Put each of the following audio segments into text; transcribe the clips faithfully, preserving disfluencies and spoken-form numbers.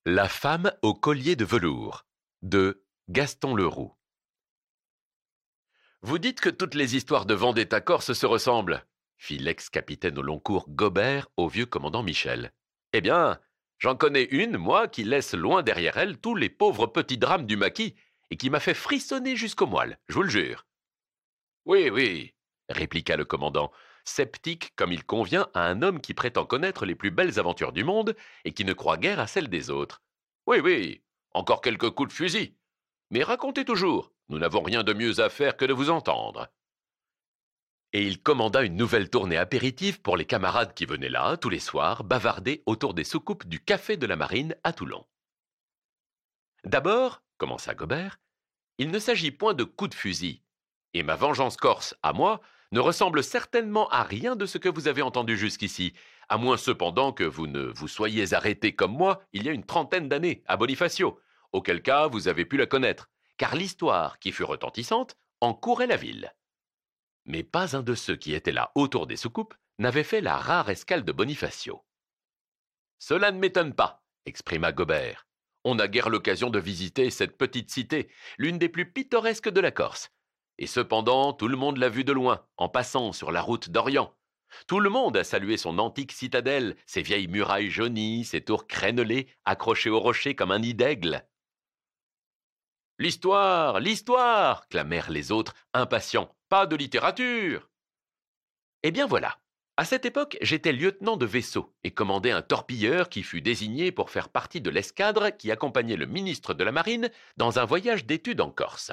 La femme au collier de velours de Gaston Leroux. Vous dites que toutes les histoires de Vendetta corse se ressemblent, fit l'ex-capitaine au long cours Gobert au vieux commandant Michel. Eh bien, j'en connais une, moi, qui laisse loin derrière elle tous les pauvres petits drames du maquis et qui m'a fait frissonner jusqu'au moelle, je vous le jure. Oui, oui, répliqua le commandant, sceptique comme il convient à un homme qui prétend connaître les plus belles aventures du monde et qui ne croit guère à celles des autres. Oui, oui, encore quelques coups de fusil. Mais racontez toujours, nous n'avons rien de mieux à faire que de vous entendre. Et il commanda une nouvelle tournée apéritive pour les camarades qui venaient là, tous les soirs, bavarder autour des soucoupes du Café de la Marine à Toulon. D'abord, commença Gobert, il ne s'agit point de coups de fusil, et ma vengeance corse, à moi, ne ressemble certainement à rien de ce que vous avez entendu jusqu'ici, à moins cependant que vous ne vous soyez arrêté comme moi il y a une trentaine d'années, à Bonifacio, auquel cas vous avez pu la connaître, car l'histoire, qui fut retentissante, en courait la ville. Mais pas un de ceux qui étaient là autour des soucoupes n'avait fait la rare escale de Bonifacio. « Cela ne m'étonne pas, » exprima Gobert. « On n'a guère l'occasion de visiter cette petite cité, l'une des plus pittoresques de la Corse. Et cependant, tout le monde l'a vue de loin, en passant sur la route d'Orient. Tout le monde a salué son antique citadelle, ses vieilles murailles jaunies, ses tours crénelées, accrochées au rocher comme un nid d'aigle. « L'histoire, l'histoire » clamèrent les autres, impatients. « Pas de littérature !» Eh bien voilà. À cette époque, j'étais lieutenant de vaisseau et commandais un torpilleur qui fut désigné pour faire partie de l'escadre qui accompagnait le ministre de la Marine dans un voyage d'études en Corse.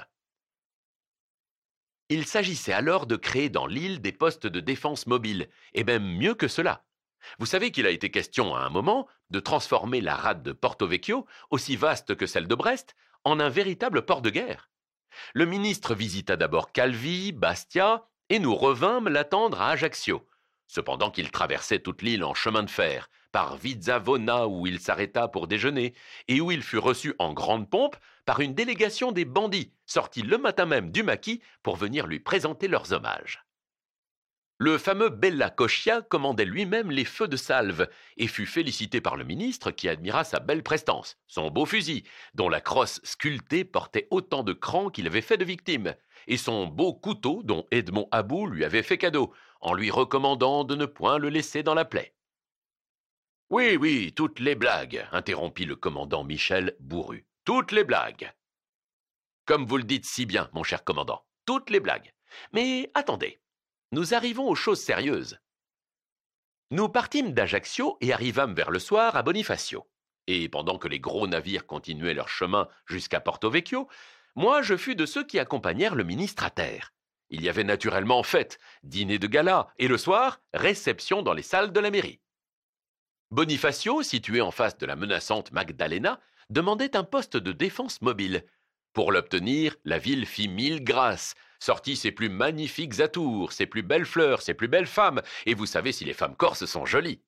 Il s'agissait alors de créer dans l'île des postes de défense mobiles, et même mieux que cela. Vous savez qu'il a été question à un moment de transformer la rade de Porto Vecchio, aussi vaste que celle de Brest, en un véritable port de guerre. Le ministre visita d'abord Calvi, Bastia, et nous revînmes l'attendre à Ajaccio, cependant qu'il traversait toute l'île en chemin de fer, par Vizzavona où il s'arrêta pour déjeuner, et où il fut reçu en grande pompe par une délégation des bandits, sortis le matin même du maquis pour venir lui présenter leurs hommages. Le fameux Bella Coscia commandait lui-même les feux de salve et fut félicité par le ministre qui admira sa belle prestance, son beau fusil, dont la crosse sculptée portait autant de crans qu'il avait fait de victimes, et son beau couteau dont Edmond About lui avait fait cadeau, en lui recommandant de ne point le laisser dans la plaie. « Oui, oui, toutes les blagues, » interrompit le commandant Michel bourru. « Toutes les blagues. »« Comme vous le dites si bien, mon cher commandant, toutes les blagues. Mais attendez. Nous arrivons aux choses sérieuses. Nous partîmes d'Ajaccio et arrivâmes vers le soir à Bonifacio. Et pendant que les gros navires continuaient leur chemin jusqu'à Porto Vecchio, moi je fus de ceux qui accompagnèrent le ministre à terre. Il y avait naturellement fête, dîner de gala, et le soir, réception dans les salles de la mairie. Bonifacio, situé en face de la menaçante Magdalena, demandait un poste de défense mobile. Pour l'obtenir, la ville fit mille grâces, sortit ses plus magnifiques atours, ses plus belles fleurs, ses plus belles femmes, et vous savez si les femmes corses sont jolies.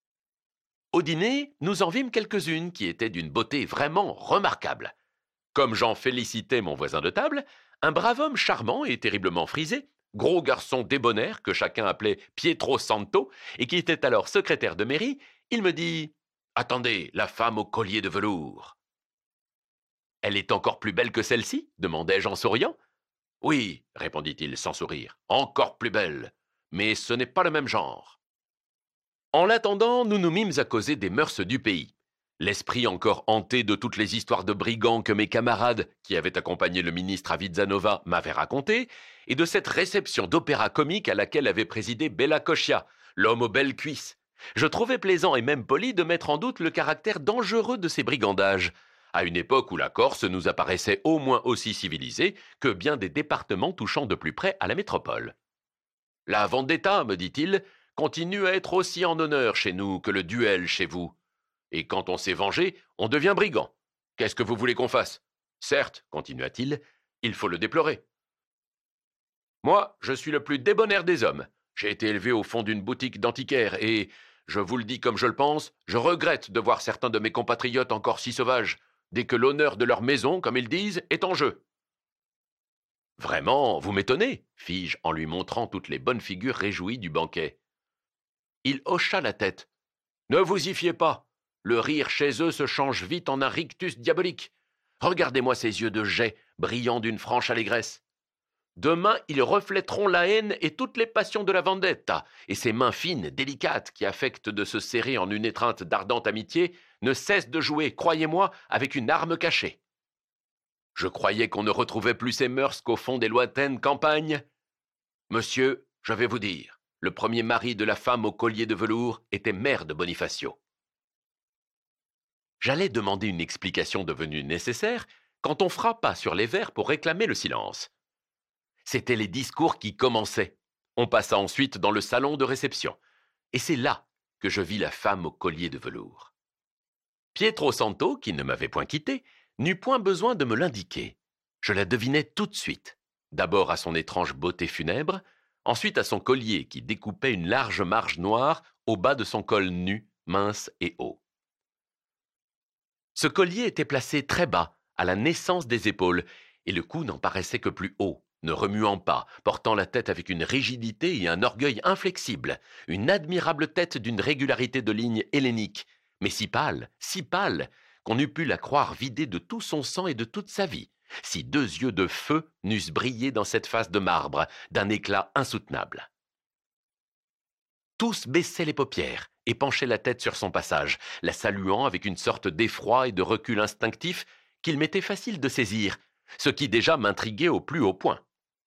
Au dîner, nous en vîmes quelques-unes qui étaient d'une beauté vraiment remarquable. Comme j'en félicitais mon voisin de table, un brave homme charmant et terriblement frisé, gros garçon débonnaire que chacun appelait Pietro Santo, et qui était alors secrétaire de mairie, il me dit « Attendez, la femme au collier de velours !»« Elle est encore plus belle que celle-ci » demandai-je en souriant. « Oui, répondit-il sans sourire, encore plus belle, mais ce n'est pas le même genre. » En l'attendant, nous nous mîmes à causer des mœurs du pays. L'esprit encore hanté de toutes les histoires de brigands que mes camarades, qui avaient accompagné le ministre à Vizzanova, m'avaient racontées, et de cette réception d'opéra comique à laquelle avait présidé Bella Coscia, l'homme aux belles cuisses. Je trouvais plaisant et même poli de mettre en doute le caractère dangereux de ces brigandages, à une époque où la Corse nous apparaissait au moins aussi civilisée que bien des départements touchant de plus près à la métropole. « La vendetta, me dit-il, continue à être aussi en honneur chez nous que le duel chez vous. Et quand on s'est vengé, on devient brigand. Qu'est-ce que vous voulez qu'on fasse? Certes, continua-t-il, il faut le déplorer. Moi, je suis le plus débonnaire des hommes. J'ai été élevé au fond d'une boutique d'antiquaires et, je vous le dis comme je le pense, je regrette de voir certains de mes compatriotes encore si sauvages, dès que l'honneur de leur maison, comme ils disent, est en jeu. Vraiment, vous m'étonnez, fis-je en lui montrant toutes les bonnes figures réjouies du banquet. Il hocha la tête. Ne vous y fiez pas. Le rire chez eux se change vite en un rictus diabolique. Regardez-moi ces yeux de jet, brillants d'une franche allégresse. Demain, ils reflèteront la haine et toutes les passions de la vendetta, et ces mains fines, délicates, qui affectent de se serrer en une étreinte d'ardente amitié, ne cessent de jouer, croyez-moi, avec une arme cachée. Je croyais qu'on ne retrouvait plus ces mœurs qu'au fond des lointaines campagnes. Monsieur, je vais vous dire, le premier mari de la femme au collier de velours était mère de Bonifacio. J'allais demander une explication devenue nécessaire quand on frappa sur les verres pour réclamer le silence. C'étaient les discours qui commençaient. On passa ensuite dans le salon de réception. Et c'est là que je vis la femme au collier de velours. Pietro Santo, qui ne m'avait point quitté, n'eut point besoin de me l'indiquer. Je la devinais tout de suite. D'abord à son étrange beauté funèbre, ensuite à son collier qui découpait une large marge noire au bas de son col nu, mince et haut. Ce collier était placé très bas, à la naissance des épaules, et le cou n'en paraissait que plus haut, ne remuant pas, portant la tête avec une rigidité et un orgueil inflexible, une admirable tête d'une régularité de ligne hellénique, mais si pâle, si pâle, qu'on eût pu la croire vidée de tout son sang et de toute sa vie, si deux yeux de feu n'eussent brillé dans cette face de marbre, d'un éclat insoutenable. Tous baissaient les paupières et penchaient la tête sur son passage, la saluant avec une sorte d'effroi et de recul instinctif qu'il m'était facile de saisir, ce qui déjà m'intriguait au plus haut point.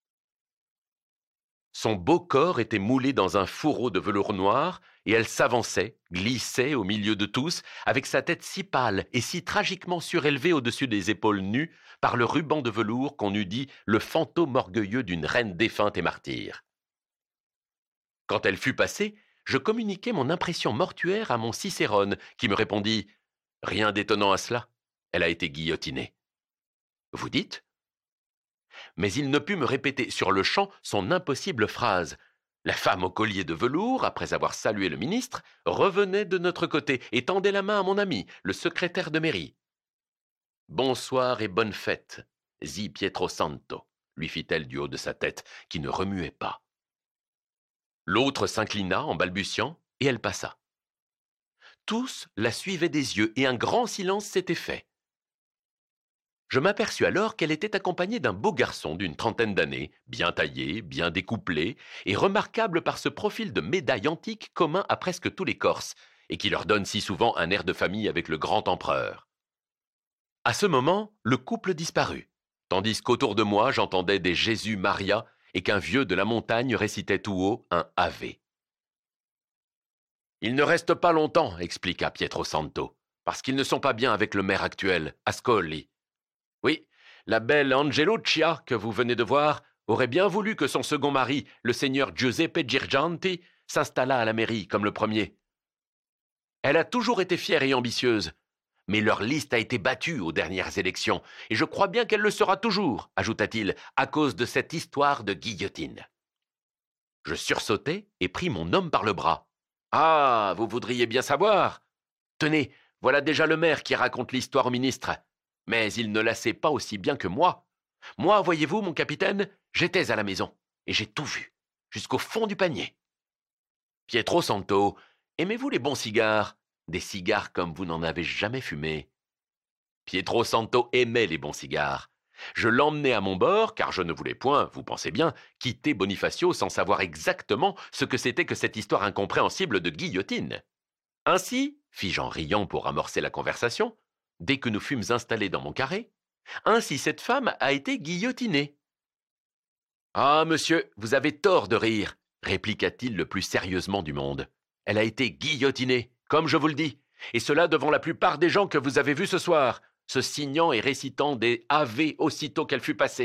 Son beau corps était moulé dans un fourreau de velours noir, et elle s'avançait, glissait au milieu de tous, avec sa tête si pâle et si tragiquement surélevée au-dessus des épaules nues par le ruban de velours qu'on eût dit le fantôme orgueilleux d'une reine défunte et martyre. Quand elle fut passée, je communiquai mon impression mortuaire à mon Cicérone, qui me répondit « Rien d'étonnant à cela, elle a été guillotinée. » Vous dites ? Mais il ne put me répéter sur le champ son impossible phrase. La femme au collier de velours, après avoir salué le ministre, revenait de notre côté et tendait la main à mon ami, le secrétaire de mairie. « Bonsoir et bonne fête, zi Pietro Santo », lui fit-elle du haut de sa tête, qui ne remuait pas. L'autre s'inclina en balbutiant, et elle passa. Tous la suivaient des yeux, et un grand silence s'était fait. Je m'aperçus alors qu'elle était accompagnée d'un beau garçon d'une trentaine d'années, bien taillé, bien découplé, et remarquable par ce profil de médaille antique commun à presque tous les Corses, et qui leur donne si souvent un air de famille avec le grand empereur. À ce moment, le couple disparut, tandis qu'autour de moi j'entendais des Jésus Maria et qu'un vieux de la montagne récitait tout haut un Ave. « Ils ne restent pas longtemps, » expliqua Pietro Santo, « parce qu'ils ne sont pas bien avec le maire actuel, Ascoli. Oui, la belle Angeluccia, que vous venez de voir, aurait bien voulu que son second mari, le seigneur Giuseppe Girgianti, s'installât à la mairie comme le premier. Elle a toujours été fière et ambitieuse, mais leur liste a été battue aux dernières élections, et je crois bien qu'elle le sera toujours, ajouta-t-il, à cause de cette histoire de guillotine. Je sursautai et pris mon homme par le bras. « Ah, vous voudriez bien savoir ? Tenez, voilà déjà le maire qui raconte l'histoire au ministre. Mais il ne la sait pas aussi bien que moi. Moi, voyez-vous, mon capitaine, j'étais à la maison, et j'ai tout vu, jusqu'au fond du panier. Pietro Santo, aimez-vous les bons cigares ? Des cigares comme vous n'en avez jamais fumé. » Pietro Santo aimait les bons cigares. Je l'emmenai à mon bord, car je ne voulais point, vous pensez bien, quitter Bonifacio sans savoir exactement ce que c'était que cette histoire incompréhensible de guillotine. Ainsi, fis-je en riant pour amorcer la conversation, dès que nous fûmes installés dans mon carré, ainsi cette femme a été guillotinée. « Ah, monsieur, vous avez tort de rire, » répliqua-t-il le plus sérieusement du monde. « Elle a été guillotinée, comme je vous le dis, et cela devant la plupart des gens que vous avez vus ce soir, se signant et récitant des Ave aussitôt qu'elle fut passée. »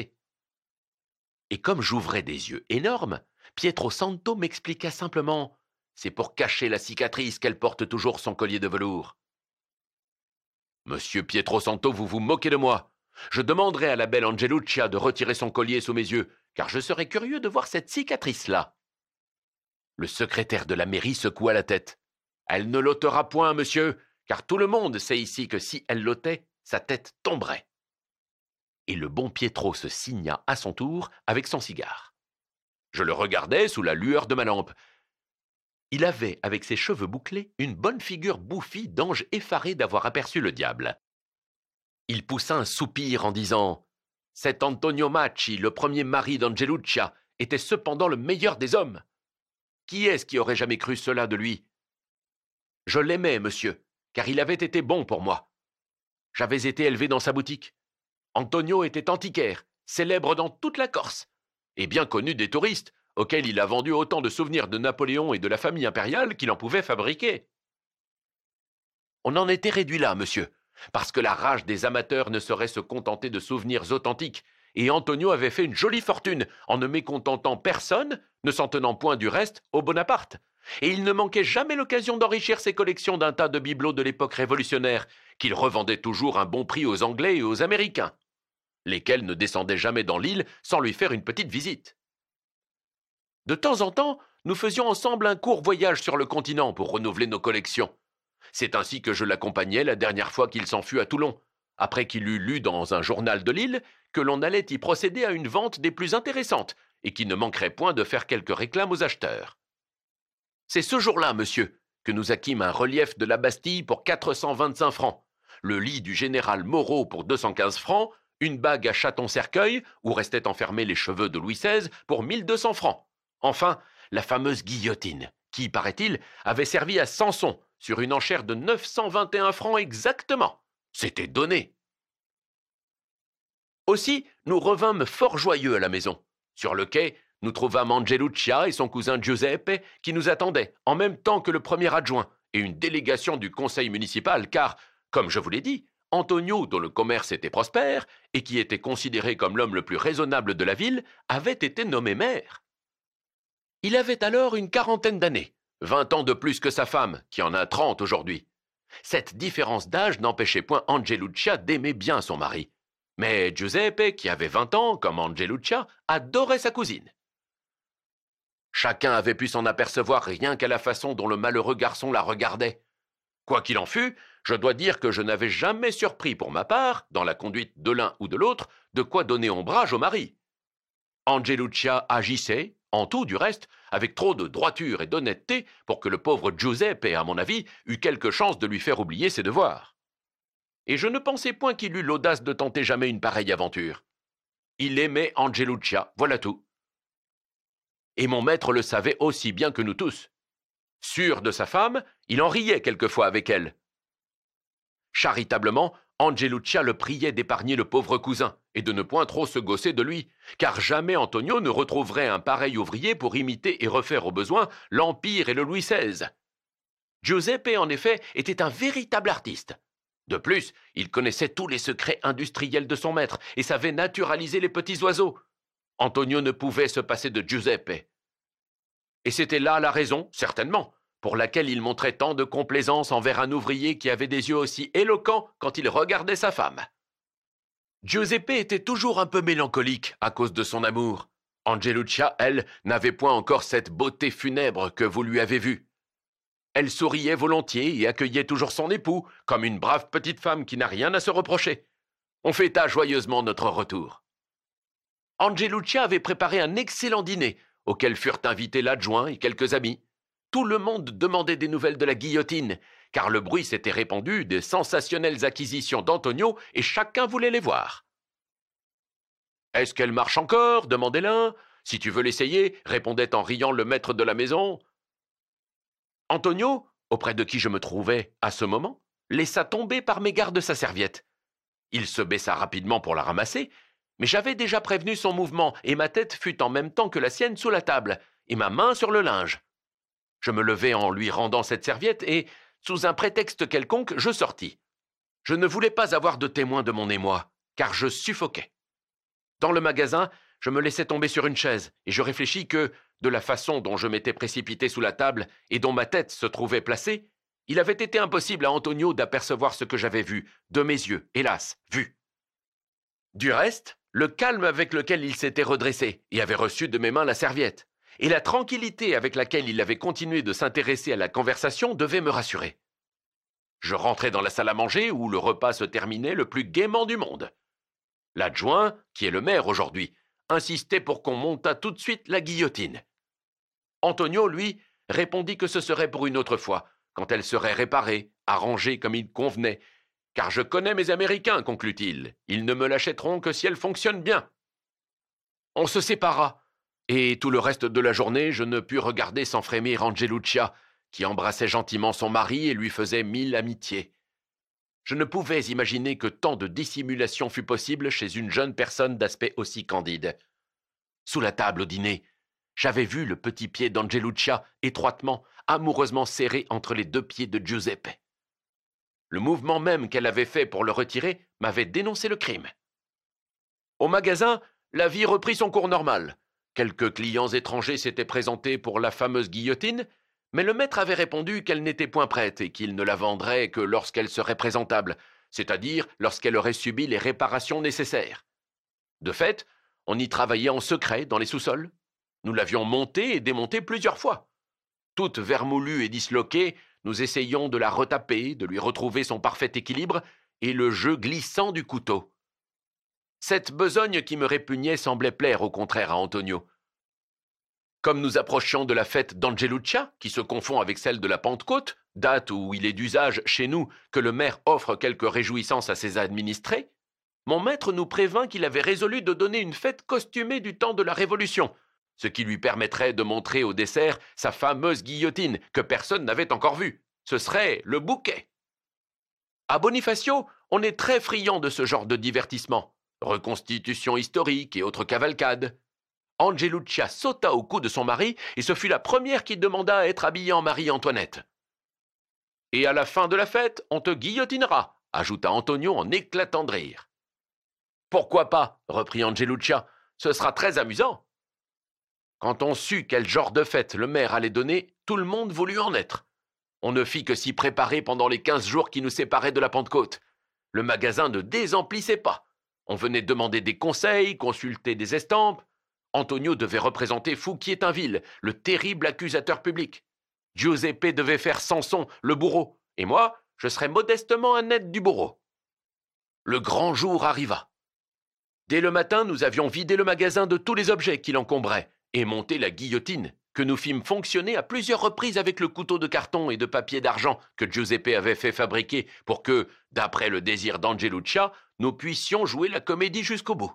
Et comme j'ouvrais des yeux énormes, Pietro Santo m'expliqua simplement « C'est pour cacher la cicatrice qu'elle porte toujours son collier de velours. » Monsieur Pietro Santo, vous vous moquez de moi. Je demanderai à la belle Angeluccia de retirer son collier sous mes yeux, car je serais curieux de voir cette cicatrice-là. Le secrétaire de la mairie secoua la tête. « Elle ne l'ôtera point, monsieur, car tout le monde sait ici que si elle l'ôtait, sa tête tomberait. » Et le bon Pietro se signa à son tour avec son cigare. Je le regardais sous la lueur de ma lampe. Il avait, avec ses cheveux bouclés, une bonne figure bouffie d'ange effaré d'avoir aperçu le diable. Il poussa un soupir en disant « Cet Antonio Macci, le premier mari d'Angeluccia, était cependant le meilleur des hommes. Qui est-ce qui aurait jamais cru cela de lui? Je l'aimais, monsieur, car il avait été bon pour moi. J'avais été élevé dans sa boutique. Antonio était antiquaire, célèbre dans toute la Corse, et bien connu des touristes, auxquels il a vendu autant de souvenirs de Napoléon et de la famille impériale qu'il en pouvait fabriquer. On en était réduit là, monsieur, parce que la rage des amateurs ne saurait se contenter de souvenirs authentiques, et Antonio avait fait une jolie fortune en ne mécontentant personne, ne s'en tenant point du reste au Bonaparte. Et il ne manquait jamais l'occasion d'enrichir ses collections d'un tas de bibelots de l'époque révolutionnaire, qu'il revendait toujours à un bon prix aux Anglais et aux Américains, lesquels ne descendaient jamais dans l'île sans lui faire une petite visite. De temps en temps, nous faisions ensemble un court voyage sur le continent pour renouveler nos collections. C'est ainsi que je l'accompagnai la dernière fois qu'il s'en fut à Toulon, après qu'il eut lu dans un journal de l'île que l'on allait y procéder à une vente des plus intéressantes et qui ne manquerait point de faire quelques réclames aux acheteurs. C'est ce jour-là, monsieur, que nous acquîmes un relief de la Bastille pour quatre cent vingt-cinq francs, le lit du général Moreau pour deux cent quinze francs, une bague à chaton-cercueil où restaient enfermés les cheveux de Louis seize pour mille deux cents francs. Enfin, la fameuse guillotine, qui, paraît-il, avait servi à Samson sur une enchère de neuf cent vingt et un francs exactement. C'était donné. Aussi, nous revînmes fort joyeux à la maison. Sur le quai, nous trouvâmes Angeluccia et son cousin Giuseppe qui nous attendaient, en même temps que le premier adjoint et une délégation du conseil municipal, car, comme je vous l'ai dit, Antonio, dont le commerce était prospère et qui était considéré comme l'homme le plus raisonnable de la ville, avait été nommé maire. Il avait alors une quarantaine d'années, vingt ans de plus que sa femme, qui en a trente aujourd'hui. Cette différence d'âge n'empêchait point Angeluccia d'aimer bien son mari. Mais Giuseppe, qui avait vingt ans, comme Angeluccia, adorait sa cousine. Chacun avait pu s'en apercevoir rien qu'à la façon dont le malheureux garçon la regardait. Quoi qu'il en fût, je dois dire que je n'avais jamais surpris pour ma part, dans la conduite de l'un ou de l'autre, de quoi donner ombrage au mari. Angeluccia agissait, en tout du reste, avec trop de droiture et d'honnêteté pour que le pauvre Giuseppe, à mon avis, eût quelque chance de lui faire oublier ses devoirs. Et je ne pensais point qu'il eût l'audace de tenter jamais une pareille aventure. Il aimait Angeluccia, voilà tout. Et mon maître le savait aussi bien que nous tous. Sûr de sa femme, il en riait quelquefois avec elle. Charitablement, Angeluccia le priait d'épargner le pauvre cousin et de ne point trop se gausser de lui, car jamais Antonio ne retrouverait un pareil ouvrier pour imiter et refaire au besoin l'Empire et le Louis seize. Giuseppe, en effet, était un véritable artiste. De plus, il connaissait tous les secrets industriels de son maître et savait naturaliser les petits oiseaux. Antonio ne pouvait se passer de Giuseppe. Et c'était là la raison, certainement, pour laquelle il montrait tant de complaisance envers un ouvrier qui avait des yeux aussi éloquents quand il regardait sa femme. Giuseppe était toujours un peu mélancolique à cause de son amour. Angeluccia, elle, n'avait point encore cette beauté funèbre que vous lui avez vue. Elle souriait volontiers et accueillait toujours son époux, comme une brave petite femme qui n'a rien à se reprocher. On fêta joyeusement notre retour. Angeluccia avait préparé un excellent dîner, auquel furent invités l'adjoint et quelques amis. Tout le monde demandait des nouvelles de la guillotine, car le bruit s'était répandu des sensationnelles acquisitions d'Antonio et chacun voulait les voir. « Est-ce qu'elle marche encore » demandait l'un. « Si tu veux l'essayer » répondait en riant le maître de la maison. Antonio, auprès de qui je me trouvais à ce moment, laissa tomber par mégarde sa serviette. Il se baissa rapidement pour la ramasser, mais j'avais déjà prévenu son mouvement et ma tête fut en même temps que la sienne sous la table et ma main sur le linge. Je me levai en lui rendant cette serviette et, sous un prétexte quelconque, je sortis. Je ne voulais pas avoir de témoin de mon émoi, car je suffoquais. Dans le magasin, je me laissai tomber sur une chaise et je réfléchis que, de la façon dont je m'étais précipité sous la table et dont ma tête se trouvait placée, il avait été impossible à Antonio d'apercevoir ce que j'avais vu, de mes yeux, hélas, vu. Du reste, le calme avec lequel il s'était redressé et avait reçu de mes mains la serviette, et la tranquillité avec laquelle il avait continué de s'intéresser à la conversation devaient me rassurer. Je rentrai dans la salle à manger où le repas se terminait le plus gaiement du monde. L'adjoint, qui est le maire aujourd'hui, insistait pour qu'on montât tout de suite la guillotine. Antonio, lui, répondit que ce serait pour une autre fois, quand elle serait réparée, arrangée comme il convenait. Car je connais mes Américains, conclut-il. Ils ne me l'achèteront que si elle fonctionne bien. On se sépara, et tout le reste de la journée, je ne pus regarder sans frémir Angeluccia, qui embrassait gentiment son mari et lui faisait mille amitiés. Je ne pouvais imaginer que tant de dissimulation fût possible chez une jeune personne d'aspect aussi candide. Sous la table au dîner, j'avais vu le petit pied d'Angeluccia étroitement, amoureusement serré entre les deux pieds de Giuseppe. Le mouvement même qu'elle avait fait pour le retirer m'avait dénoncé le crime. Au magasin, la vie reprit son cours normal. Quelques clients étrangers s'étaient présentés pour la fameuse guillotine, mais le maître avait répondu qu'elle n'était point prête et qu'il ne la vendrait que lorsqu'elle serait présentable, c'est-à-dire lorsqu'elle aurait subi les réparations nécessaires. De fait, on y travaillait en secret dans les sous-sols. Nous l'avions montée et démontée plusieurs fois. Toute vermoulue et disloquée, nous essayions de la retaper, de lui retrouver son parfait équilibre et le jeu glissant du couteau. Cette besogne qui me répugnait semblait plaire au contraire à Antonio. Comme nous approchions de la fête d'Angeluccia, qui se confond avec celle de la Pentecôte, date où il est d'usage chez nous que le maire offre quelques réjouissances à ses administrés, mon maître nous prévint qu'il avait résolu de donner une fête costumée du temps de la Révolution, ce qui lui permettrait de montrer au dessert sa fameuse guillotine que personne n'avait encore vue. Ce serait le bouquet. À Bonifacio, on est très friand de ce genre de divertissement. Reconstitution historique et autres cavalcades. Angeluccia sauta au cou de son mari et ce fut la première qui demanda à être habillée en Marie-Antoinette. « Et à la fin de la fête, on te guillotinera », ajouta Antonio en éclatant de rire. « Pourquoi pas ?» reprit Angeluccia. « Ce sera très amusant. » Quand on sut quel genre de fête le maire allait donner, tout le monde voulut en être. On ne fit que s'y préparer pendant les quinze jours qui nous séparaient de la Pentecôte. Le magasin ne désemplissait pas. On venait demander des conseils, consulter des estampes. Antonio devait représenter Fouquier-Tinville, le terrible accusateur public. Giuseppe devait faire Samson, le bourreau, et moi, je serais modestement un aide du bourreau. Le grand jour arriva. Dès le matin, nous avions vidé le magasin de tous les objets qui l'encombraient et monté la guillotine, que nous fîmes fonctionner à plusieurs reprises avec le couteau de carton et de papier d'argent que Giuseppe avait fait fabriquer pour que, d'après le désir d'Angeluccia, nous puissions jouer la comédie jusqu'au bout.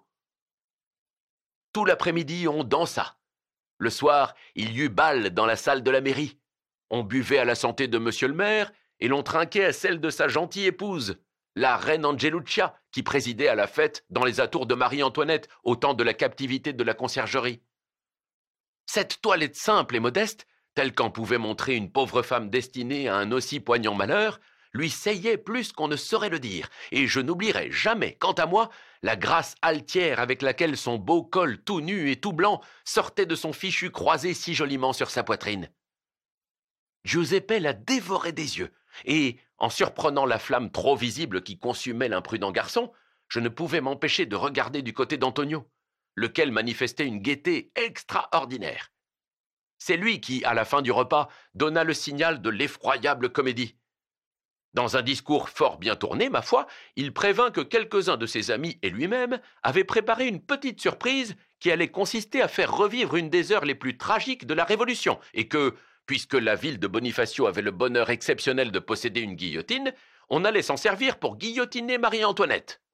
Tout l'après-midi, on dansa. Le soir, il y eut bal dans la salle de la mairie. On buvait à la santé de monsieur le maire et l'on trinquait à celle de sa gentille épouse, la reine Angeluccia, qui présidait à la fête dans les atours de Marie-Antoinette au temps de la captivité de la conciergerie. Cette toilette simple et modeste, telle qu'en pouvait montrer une pauvre femme destinée à un aussi poignant malheur, lui seyait plus qu'on ne saurait le dire, et je n'oublierai jamais, quant à moi, la grâce altière avec laquelle son beau col tout nu et tout blanc sortait de son fichu croisé si joliment sur sa poitrine. Giuseppe la dévorait des yeux, et, en surprenant la flamme trop visible qui consumait l'imprudent garçon, je ne pouvais m'empêcher de regarder du côté d'Antonio, lequel manifestait une gaieté extraordinaire. C'est lui qui, à la fin du repas, donna le signal de l'effroyable comédie. Dans un discours fort bien tourné, ma foi, il prévint que quelques-uns de ses amis et lui-même avaient préparé une petite surprise qui allait consister à faire revivre une des heures les plus tragiques de la Révolution, et que, puisque la ville de Bonifacio avait le bonheur exceptionnel de posséder une guillotine, on allait s'en servir pour guillotiner Marie-Antoinette.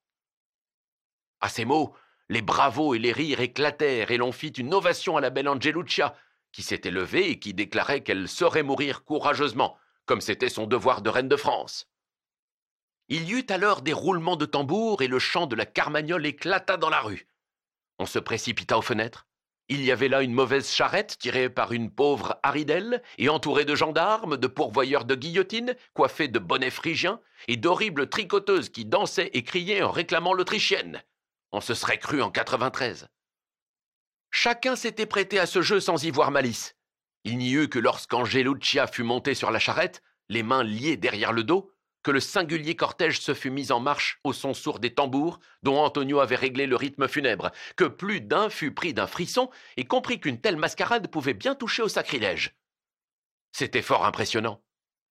À ces mots, les bravos et les rires éclatèrent et l'on fit une ovation à la belle Angeluccia, qui s'était levée et qui déclarait qu'elle saurait mourir courageusement, comme c'était son devoir de reine de France. Il y eut alors des roulements de tambour et le chant de la carmagnole éclata dans la rue. On se précipita aux fenêtres. Il y avait là une mauvaise charrette tirée par une pauvre haridelle et entourée de gendarmes, de pourvoyeurs de guillotines, coiffés de bonnets phrygiens et d'horribles tricoteuses qui dansaient et criaient en réclamant l'autrichienne. On se serait cru en quatre-vingt-treize. Chacun s'était prêté à ce jeu sans y voir malice. Il n'y eut que lorsqu'Angeluccia fut montée sur la charrette, les mains liées derrière le dos, que le singulier cortège se fut mis en marche au son sourd des tambours, dont Antonio avait réglé le rythme funèbre, que plus d'un fut pris d'un frisson et comprit qu'une telle mascarade pouvait bien toucher au sacrilège. C'était fort impressionnant.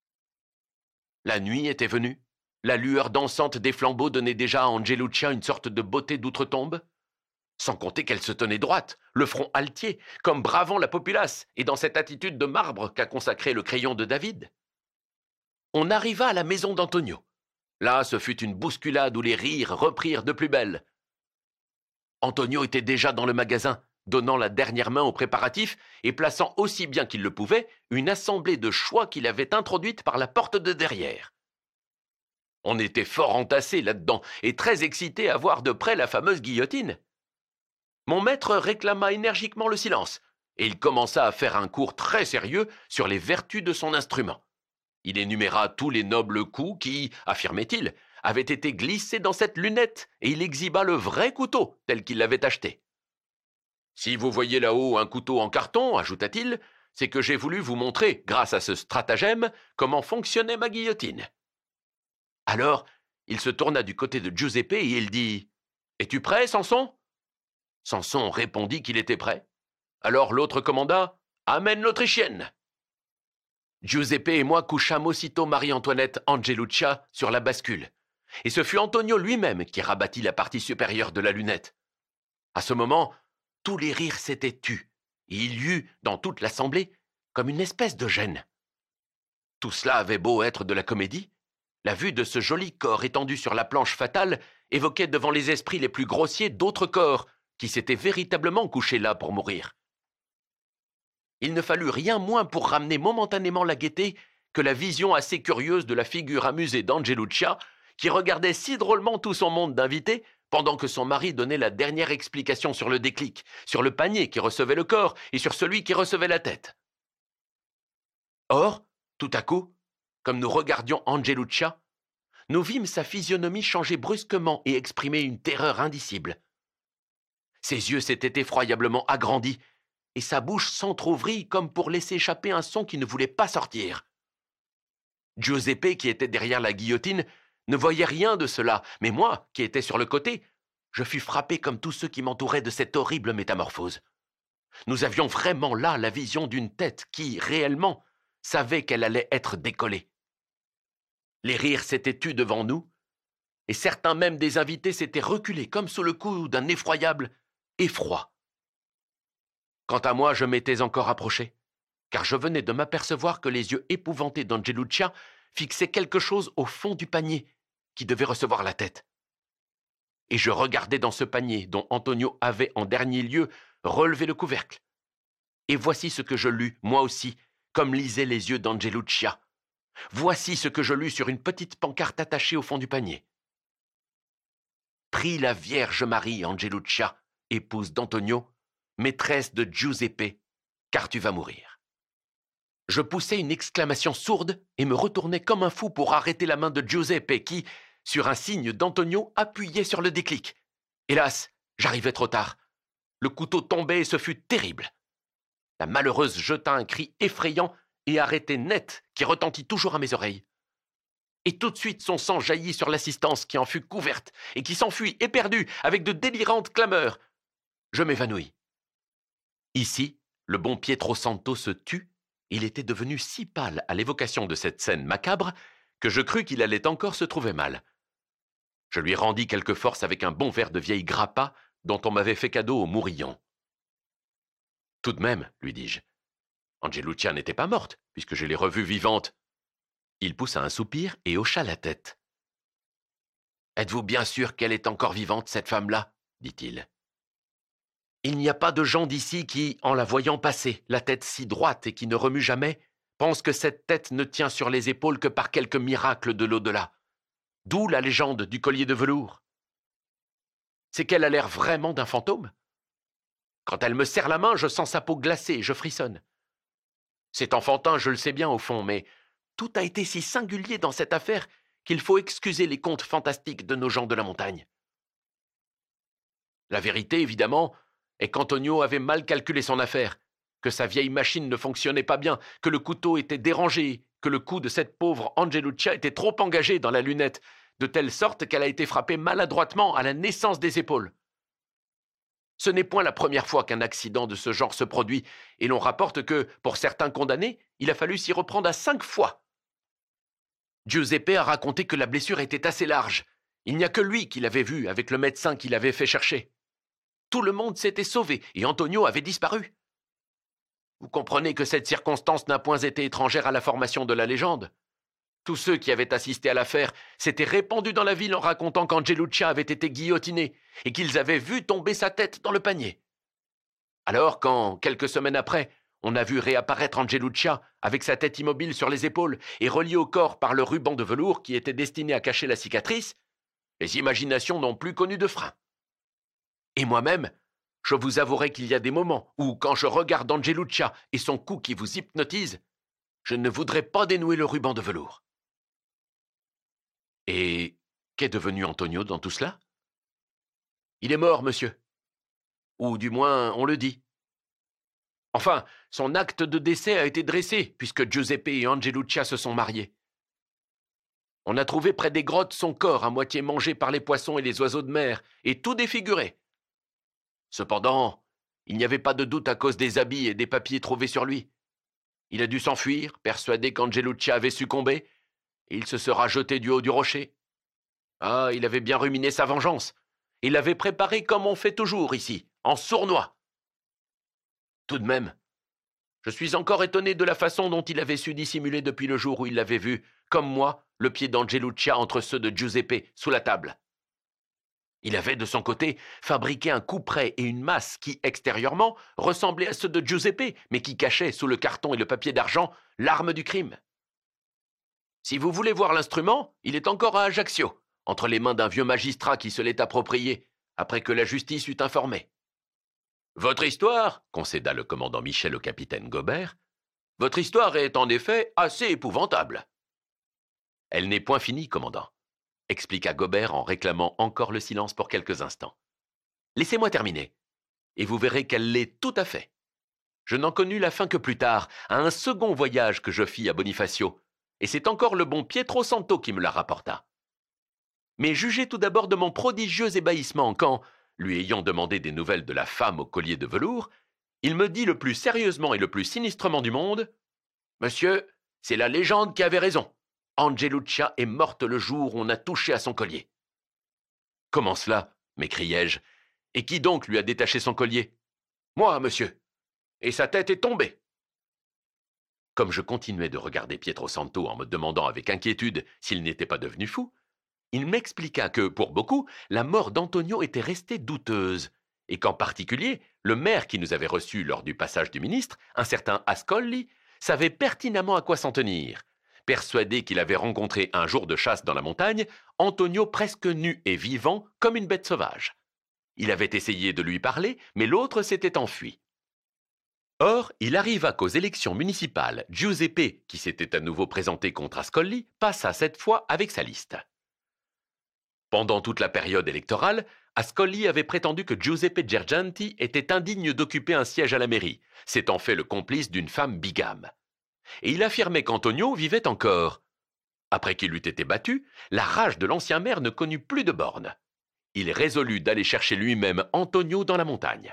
La nuit était venue. La lueur dansante des flambeaux donnait déjà à Angeluccia une sorte de beauté d'outre-tombe. Sans compter qu'elle se tenait droite, le front altier, comme bravant la populace, et dans cette attitude de marbre qu'a consacré le crayon de David. On arriva à la maison d'Antonio. Là, ce fut une bousculade où les rires reprirent de plus belle. Antonio était déjà dans le magasin, donnant la dernière main aux préparatifs et plaçant aussi bien qu'il le pouvait une assemblée de choix qu'il avait introduite par la porte de derrière. On était fort entassés là-dedans et très excités à voir de près la fameuse guillotine. Mon maître réclama énergiquement le silence, et il commença à faire un cours très sérieux sur les vertus de son instrument. Il énuméra tous les nobles coups qui, affirmait-il, avaient été glissés dans cette lunette, et il exhiba le vrai couteau tel qu'il l'avait acheté. « Si vous voyez là-haut un couteau en carton, ajouta-t-il, c'est que j'ai voulu vous montrer, grâce à ce stratagème, comment fonctionnait ma guillotine. » Alors, il se tourna du côté de Giuseppe et il dit « Es-tu prêt, Samson ?» Samson répondit qu'il était prêt. Alors l'autre commanda « Amène l'Autrichienne !» Giuseppe et moi couchâmes aussitôt Marie-Antoinette Angeluccia sur la bascule, et ce fut Antonio lui-même qui rabattit la partie supérieure de la lunette. À ce moment, tous les rires s'étaient tus, et il y eut, dans toute l'assemblée, comme une espèce de gêne. Tout cela avait beau être de la comédie, la vue de ce joli corps étendu sur la planche fatale évoquait devant les esprits les plus grossiers d'autres corps, qui s'était véritablement couché là pour mourir. Il ne fallut rien moins pour ramener momentanément la gaieté que la vision assez curieuse de la figure amusée d'Angeluccia, qui regardait si drôlement tout son monde d'invités, pendant que son mari donnait la dernière explication sur le déclic, sur le panier qui recevait le corps et sur celui qui recevait la tête. Or, tout à coup, comme nous regardions Angeluccia, nous vîmes sa physionomie changer brusquement et exprimer une terreur indicible. Ses yeux s'étaient effroyablement agrandis, et sa bouche s'entr'ouvrit comme pour laisser échapper un son qui ne voulait pas sortir. Giuseppe, qui était derrière la guillotine, ne voyait rien de cela, mais moi, qui étais sur le côté, je fus frappé comme tous ceux qui m'entouraient de cette horrible métamorphose. Nous avions vraiment là la vision d'une tête qui, réellement, savait qu'elle allait être décollée. Les rires s'étaient tus devant nous, et certains même des invités s'étaient reculés comme sous le coup d'un effroyable effroi. Quant à moi, je m'étais encore approché, car je venais de m'apercevoir que les yeux épouvantés d'Angeluccia fixaient quelque chose au fond du panier qui devait recevoir la tête. Et je regardais dans ce panier dont Antonio avait en dernier lieu relevé le couvercle. Et voici ce que je lus, moi aussi, comme lisaient les yeux d'Angeluccia. Voici ce que je lus sur une petite pancarte attachée au fond du panier. « Prie la Vierge Marie, Angeluccia, épouse d'Antonio, maîtresse de Giuseppe, car tu vas mourir. » Je poussai une exclamation sourde et me retournai comme un fou pour arrêter la main de Giuseppe qui, sur un signe d'Antonio, appuyait sur le déclic. Hélas, j'arrivai trop tard. Le couteau tombait et ce fut terrible. La malheureuse jeta un cri effrayant et arrêté net qui retentit toujours à mes oreilles. Et tout de suite son sang jaillit sur l'assistance qui en fut couverte et qui s'enfuit éperdue avec de délirantes clameurs. Je m'évanouis. Ici, le bon Pietro Santo se tut. Il était devenu si pâle à l'évocation de cette scène macabre que je crus qu'il allait encore se trouver mal. Je lui rendis quelque force avec un bon verre de vieille grappa dont on m'avait fait cadeau au Mourillon. « Tout de même, lui dis-je, Angeluccia n'était pas morte, puisque je l'ai revue vivante. » Il poussa un soupir et hocha la tête. « Êtes-vous bien sûr qu'elle est encore vivante, cette femme-là » dit-il. « Il n'y a pas de gens d'ici qui, en la voyant passer, la tête si droite et qui ne remue jamais, pensent que cette tête ne tient sur les épaules que par quelque miracle de l'au-delà. D'où la légende du collier de velours. C'est qu'elle a l'air vraiment d'un fantôme. Quand elle me serre la main, je sens sa peau glacée et je frissonne. C'est enfantin, je le sais bien au fond, mais tout a été si singulier dans cette affaire qu'il faut excuser les contes fantastiques de nos gens de la montagne. La vérité, évidemment, est qu'Antonio avait mal calculé son affaire, que sa vieille machine ne fonctionnait pas bien, que le couteau était dérangé, que le coup de cette pauvre Angeluccia était trop engagé dans la lunette, de telle sorte qu'elle a été frappée maladroitement à la naissance des épaules. Ce n'est point la première fois qu'un accident de ce genre se produit, et l'on rapporte que, pour certains condamnés, il a fallu s'y reprendre à cinq fois. Giuseppe a raconté que la blessure était assez large. Il n'y a que lui qui l'avait vue avec le médecin qui l'avait fait chercher. Tout le monde s'était sauvé et Antonio avait disparu. Vous comprenez que cette circonstance n'a point été étrangère à la formation de la légende. Tous ceux qui avaient assisté à l'affaire s'étaient répandus dans la ville en racontant qu'Angeluccia avait été guillotiné et qu'ils avaient vu tomber sa tête dans le panier. Alors, quand, quelques semaines après, on a vu réapparaître Angeluccia avec sa tête immobile sur les épaules et reliée au corps par le ruban de velours qui était destiné à cacher la cicatrice, les imaginations n'ont plus connu de frein. Et moi-même, je vous avouerai qu'il y a des moments où, quand je regarde Angeluccia et son cou qui vous hypnotise, je ne voudrais pas dénouer le ruban de velours. Et qu'est devenu Antonio dans tout cela? Il est mort, monsieur. Ou du moins, on le dit. Enfin, son acte de décès a été dressé, puisque Giuseppe et Angeluccia se sont mariés. On a trouvé près des grottes son corps à moitié mangé par les poissons et les oiseaux de mer, et tout défiguré. Cependant, il n'y avait pas de doute à cause des habits et des papiers trouvés sur lui. Il a dû s'enfuir, persuadé qu'Angeluccia avait succombé, et il se sera jeté du haut du rocher. Ah, il avait bien ruminé sa vengeance. Il l'avait préparée comme on fait toujours ici, en sournois. Tout de même, je suis encore étonné de la façon dont il avait su dissimuler depuis le jour où il l'avait vu, comme moi, le pied d'Angeluccia entre ceux de Giuseppe, sous la table. Il avait, de son côté, fabriqué un couperet et une masse qui, extérieurement, ressemblaient à ceux de Giuseppe, mais qui cachaient, sous le carton et le papier d'argent, l'arme du crime. Si vous voulez voir l'instrument, il est encore à Ajaccio, entre les mains d'un vieux magistrat qui se l'est approprié, après que la justice eut informé. Votre histoire, concéda le commandant Michel au capitaine Gobert, votre histoire est en effet assez épouvantable. Elle n'est point finie, commandant, expliqua Gobert en réclamant encore le silence pour quelques instants. Laissez-moi terminer, et vous verrez qu'elle l'est tout à fait. Je n'en connus la fin que plus tard, à un second voyage que je fis à Bonifacio, et c'est encore le bon Pietro Santo qui me la rapporta. Mais jugez tout d'abord de mon prodigieux ébahissement quand, lui ayant demandé des nouvelles de la femme au collier de velours, il me dit le plus sérieusement et le plus sinistrement du monde, « Monsieur, c'est la légende qui avait raison. Angeluccia est morte le jour où on a touché à son collier. » « Comment cela ?» m'écriai-je. « Et qui donc lui a détaché son collier ?»« Moi, monsieur. Et sa tête est tombée. » Comme je continuais de regarder Pietro Santo en me demandant avec inquiétude s'il n'était pas devenu fou, il m'expliqua que, pour beaucoup, la mort d'Antonio était restée douteuse, et qu'en particulier, le maire qui nous avait reçus lors du passage du ministre, un certain Ascolli, savait pertinemment à quoi s'en tenir, persuadé qu'il avait rencontré un jour de chasse dans la montagne Antonio presque nu et vivant comme une bête sauvage. Il avait essayé de lui parler, mais l'autre s'était enfui. Or, il arriva qu'aux élections municipales, Giuseppe, qui s'était à nouveau présenté contre Ascolli, passa cette fois avec sa liste. Pendant toute la période électorale, Ascolli avait prétendu que Giuseppe Gerganti était indigne d'occuper un siège à la mairie, s'étant fait le complice d'une femme bigame. Et il affirmait qu'Antonio vivait encore. Après qu'il eût été battu, la rage de l'ancien maire ne connut plus de bornes. Il résolut d'aller chercher lui-même Antonio dans la montagne.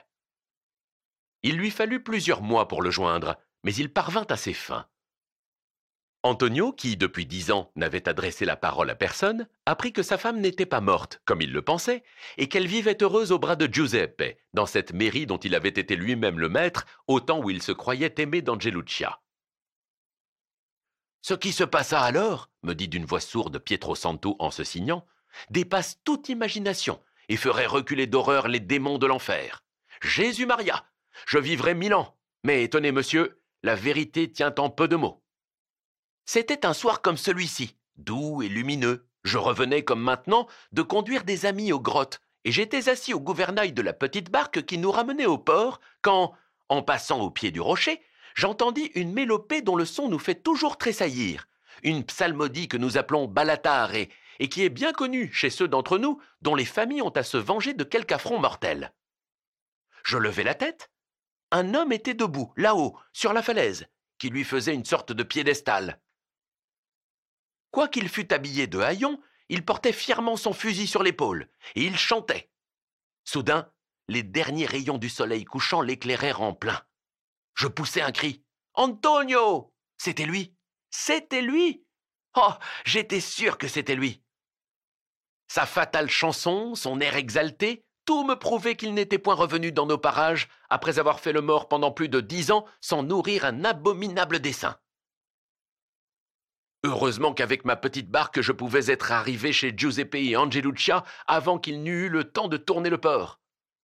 Il lui fallut plusieurs mois pour le joindre, mais il parvint à ses fins. Antonio, qui depuis dix ans n'avait adressé la parole à personne, apprit que sa femme n'était pas morte, comme il le pensait, et qu'elle vivait heureuse au bras de Giuseppe, dans cette mairie dont il avait été lui-même le maître, au temps où il se croyait aimé d'Angeluccia. « Ce qui se passa alors, me dit d'une voix sourde Pietro Santo en se signant, dépasse toute imagination et ferait reculer d'horreur les démons de l'enfer. Jésus-Maria, je vivrai mille ans, mais tenez monsieur, la vérité tient en peu de mots. C'était un soir comme celui-ci, doux et lumineux. Je revenais, comme maintenant, de conduire des amis aux grottes, et j'étais assis au gouvernail de la petite barque qui nous ramenait au port, quand, en passant au pied du rocher, j'entendis une mélopée dont le son nous fait toujours tressaillir, une psalmodie que nous appelons balatare, et, et qui est bien connue chez ceux d'entre nous dont les familles ont à se venger de quelque affront mortel. Je levai la tête. Un homme était debout, là-haut, sur la falaise, qui lui faisait une sorte de piédestal. Quoiqu'il fût habillé de haillons, il portait fièrement son fusil sur l'épaule, et il chantait. Soudain, les derniers rayons du soleil couchant l'éclairèrent en plein. Je poussai un cri. « Antonio !» C'était lui. C'était lui. Oh, j'étais sûr que c'était lui. Sa fatale chanson, son air exalté, Tout me prouvait qu'il n'était point revenu dans nos parages après avoir fait le mort pendant plus de dix ans sans nourrir un abominable dessein. Heureusement qu'avec ma petite barque, je pouvais être arrivé chez Giuseppe et Angeluccia avant qu'il n'eût eu le temps de tourner le port.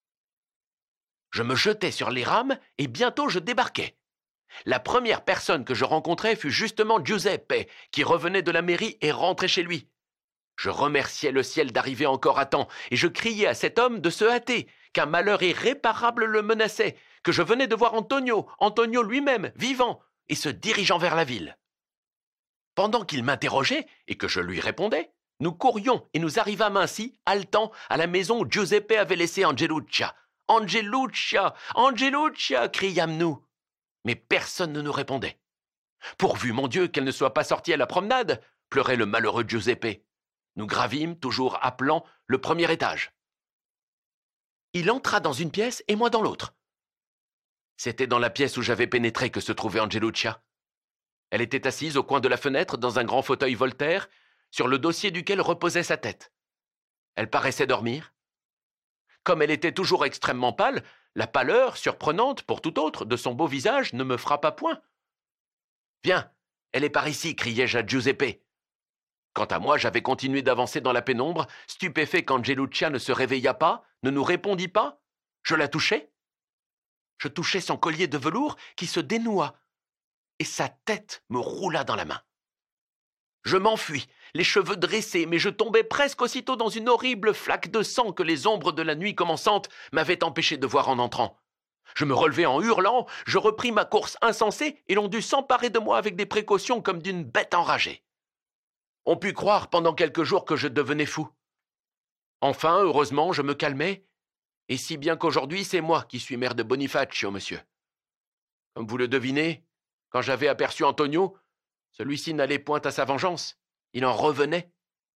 Je me jetai sur les rames et bientôt je débarquai. La première personne que je rencontrai fut justement Giuseppe, qui revenait de la mairie et rentrait chez lui. Je remerciai le ciel d'arriver encore à temps, et je criai à cet homme de se hâter, qu'un malheur irréparable le menaçait, que je venais de voir Antonio, Antonio lui-même, vivant, et se dirigeant vers la ville. Pendant qu'il m'interrogeait, et que je lui répondais, nous courions et nous arrivâmes ainsi, haletants, à la maison où Giuseppe avait laissé Angeluccia. « Angeluccia, Angeluccia » criâmes-nous. Mais personne ne nous répondait. « Pourvu, mon Dieu, qu'elle ne soit pas sortie à la promenade !» pleurait le malheureux Giuseppe. Nous gravîmes, toujours appelant, le premier étage. Il entra dans une pièce et moi dans l'autre. C'était dans la pièce où j'avais pénétré que se trouvait Angeluccia. Elle était assise au coin de la fenêtre dans un grand fauteuil Voltaire, sur le dossier duquel reposait sa tête. Elle paraissait dormir. Comme elle était toujours extrêmement pâle, la pâleur, surprenante pour tout autre, de son beau visage ne me frappa point. « Viens, elle est par ici !» criai-je à Giuseppe. Quant à moi, j'avais continué d'avancer dans la pénombre, stupéfait qu'Angeluccia ne se réveilla pas, ne nous répondit pas. Je la touchai. Je touchai son collier de velours qui se dénoua, et sa tête me roula dans la main. Je m'enfuis, les cheveux dressés, mais je tombais presque aussitôt dans une horrible flaque de sang que les ombres de la nuit commençante m'avaient empêché de voir en entrant. Je me relevai en hurlant, je repris ma course insensée, et l'on dut s'emparer de moi avec des précautions comme d'une bête enragée. On put croire pendant quelques jours que je devenais fou. Enfin, heureusement, je me calmai, et si bien qu'aujourd'hui, c'est moi qui suis maire de Bonifacio, monsieur. Comme vous le devinez, quand j'avais aperçu Antonio, celui-ci n'allait point à sa vengeance, il en revenait.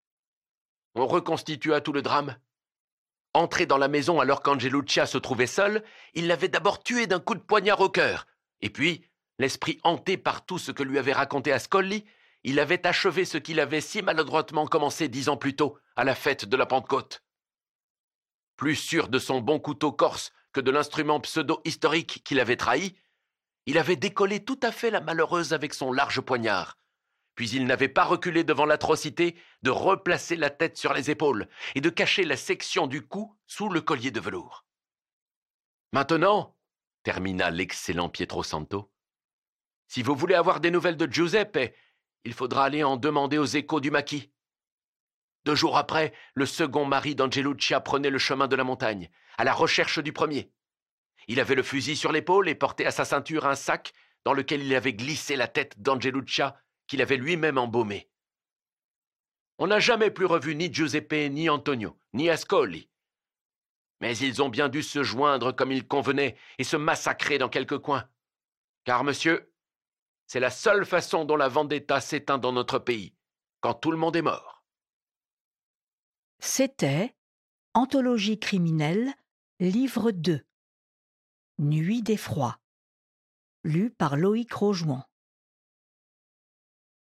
On reconstitua tout le drame. Entré dans la maison alors qu'Angeluccia se trouvait seule, il l'avait d'abord tué d'un coup de poignard au cœur, et puis, l'esprit hanté par tout ce que lui avait raconté Ascolli, il avait achevé ce qu'il avait si maladroitement commencé dix ans plus tôt, à la fête de la Pentecôte. Plus sûr de son bon couteau corse que de l'instrument pseudo-historique qu'il avait trahi, il avait décollé tout à fait la malheureuse avec son large poignard. Puis il n'avait pas reculé devant l'atrocité de replacer la tête sur les épaules et de cacher la section du cou sous le collier de velours. Maintenant, termina l'excellent Pietro Santo, si vous voulez avoir des nouvelles de Giuseppe, il faudra aller en demander aux échos du maquis. Deux jours après, le second mari d'Angeluccia prenait le chemin de la montagne, à la recherche du premier. Il avait le fusil sur l'épaule et portait à sa ceinture un sac dans lequel il avait glissé la tête d'Angeluccia, qu'il avait lui-même embaumé. On n'a jamais plus revu ni Giuseppe, ni Antonio, ni Ascolli. Mais ils ont bien dû se joindre comme il convenait et se massacrer dans quelques coins. Car, monsieur, c'est la seule façon dont la vendetta s'éteint dans notre pays, quand tout le monde est mort. C'était Anthologie criminelle, livre deux, Nuit d'effroi, lu par Loïc Rojoin.